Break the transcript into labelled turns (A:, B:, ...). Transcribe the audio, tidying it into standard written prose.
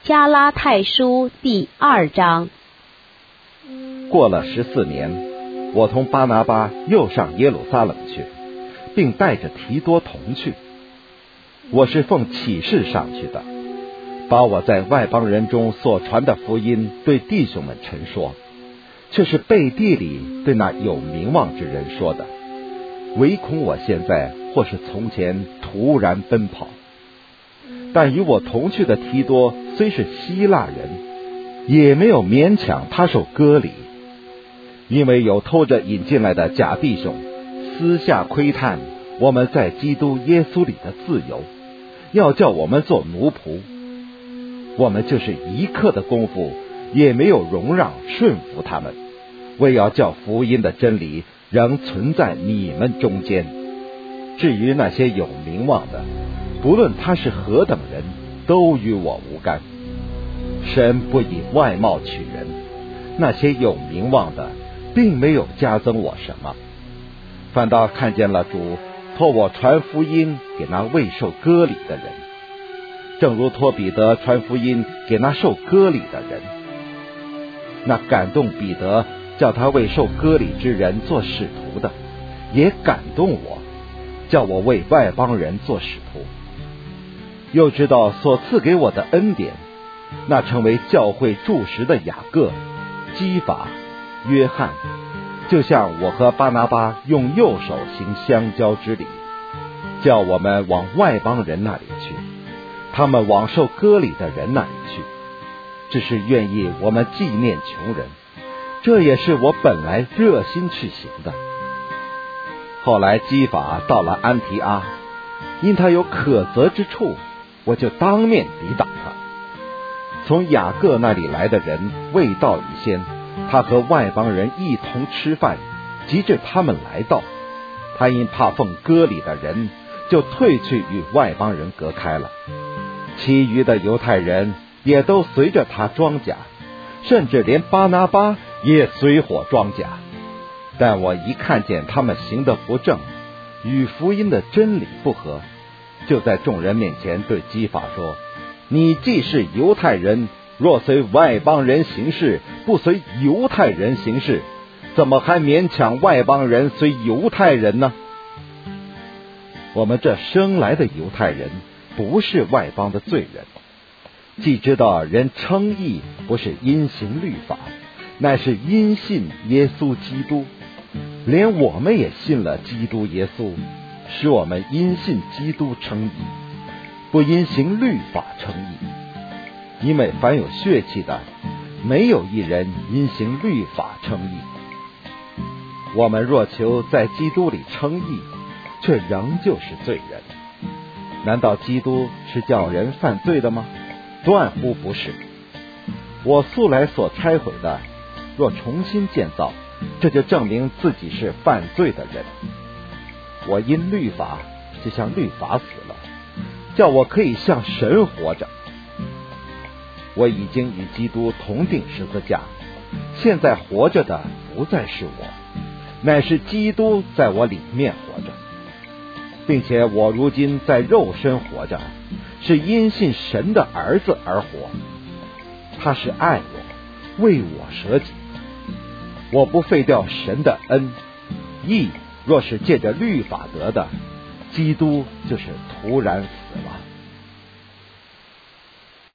A: 加拉太书第2章。
B: 过了14年，我同巴拿巴又上耶路撒冷去，并带着提多同去。我是奉启示上去的，把我在外邦人中所传的福音对弟兄们陈说，却是背地里对那有名望之人说的，唯恐我现在或是从前突然奔跑。但与我同去的提多虽是希腊人，也没有勉强他受割礼，因为有偷着引进来的假弟兄私下窥探我们在基督耶稣里的自由，要叫我们做奴仆。我们就是一刻的功夫也没有容让顺服他们，为要叫福音的真理仍存在你们中间。至于那些有名望的，不论他是何等人，都与我无干。神不以外貌取人，那些有名望的并没有加增我什么，反倒看见了主托我传福音给那未受割礼的人，正如托彼得传福音给那受割礼的人。那感动彼得叫他为受割礼之人做使徒的，也感动我，叫我为外邦人做使徒。又知道所赐给我的恩典，那成为教会柱石的雅各、基法、约翰，就像我和巴拿巴用右手行相交之礼，叫我们往外邦人那里去，他们往受割礼的人那里去，只是愿意我们纪念穷人，这也是我本来热心去行的。后来基法到了安提阿，因他有可责之处，我就当面抵挡他。从雅各那里来的人未到以先，他和外邦人一同吃饭，及至他们来到，他因怕奉割礼的人，就退去与外邦人隔开了。其余的犹太人也都随着他装甲，甚至连巴拿巴也随伙装甲。但我一看见他们行得不正，与福音的真理不合，就在众人面前对基法说：你既是犹太人，若随外邦人行事，不随犹太人行事，怎么还勉强外邦人随犹太人呢？我们这生来的犹太人不是外邦的罪人，既知道人称义不是因行律法，乃是因信耶稣基督，连我们也信了基督耶稣，使我们因信基督称义，不因行律法称义。因为凡有血气的，没有一人因行律法称义。我们若求在基督里称义，却仍旧是罪人。难道基督是叫人犯罪的吗？断乎不是。我素来所拆毁的，若重新建造，这就证明自己是犯罪的人。我因律法就像律法死了，叫我可以像神活着。我已经与基督同定十字架，现在活着的不再是我，乃是基督在我里面活着，并且我如今在肉身活着，是因信神的儿子而活。他是爱我，为我舍己。我不废掉神的恩，义若是借着律法得的，基督就是徒然死了。